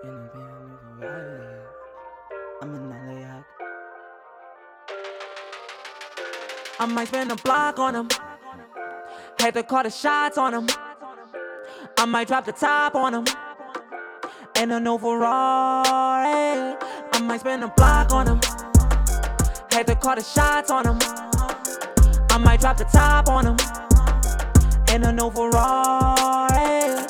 I'm in LA. I might spend a block on him. Had to call the shots on him. I might drop the top on him. And a new Ferrari. I might spend a block on him. Had to call the shots on him. I might drop the top on him. And a new Ferrari.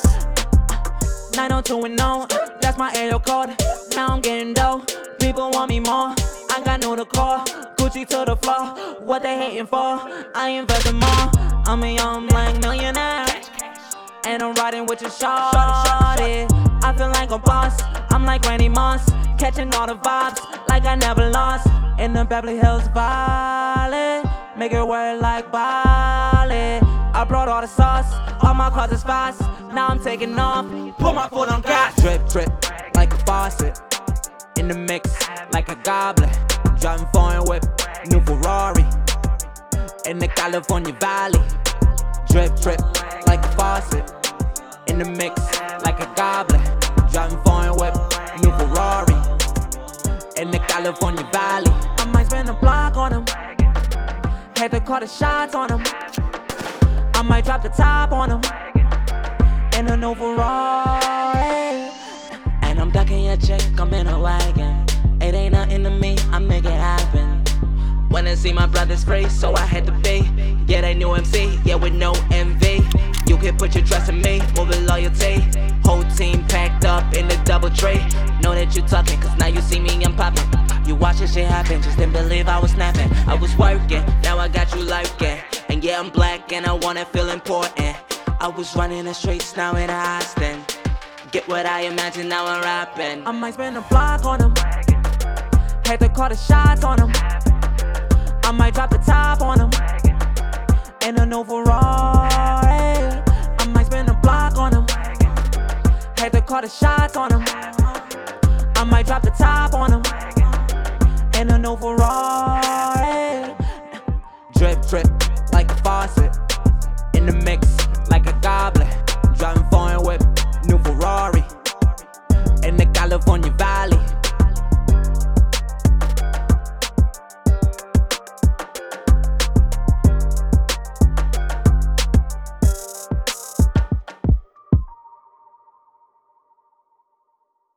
902 and no, that's my area code. Now I'm getting dough. People want me more. I got no to call. Gucci to the floor. What they hating for? I invested more. I'm a young black millionaire. And I'm riding with your shawty. I feel like a boss. I'm like Randy Moss. Catching all the vibes like I never lost. In the Beverly Hills Valley. Make it work like Bali. I brought all the sauce. All my cars is fast. Now I'm taking off. Put my foot on gas. Drip, drip, like a faucet. In the mix, like a goblin. Driving foreign whip, new Ferrari. In the California Valley. Drip, drip, like a faucet. In the mix, like a goblin. Driving foreign whip, new Ferrari. In the California Valley. I might spend a block on him. Had to call the shots on him. I might drop the top on him. In a new Ferrari. And I'm ducking your chick, I'm in a wagon. It ain't nothing to me, I make it happen. Wanna see my brother's free, so I had to be. Yeah, they knew MC, yeah, with no envy. You can put your trust in me, moving loyalty. Whole team packed up in the double tray. Know that you talking, cause now you see me, I'm popping. You watch this shit happen, just didn't believe I was snapping. I was working, now I got you lurking. And yeah, I'm black and I wanna feel important. I was running the streets, now in Austin. Get what I imagine, now I'm rapping. I might spend a block on him. Had to call the shots on him. I might drop the top on him.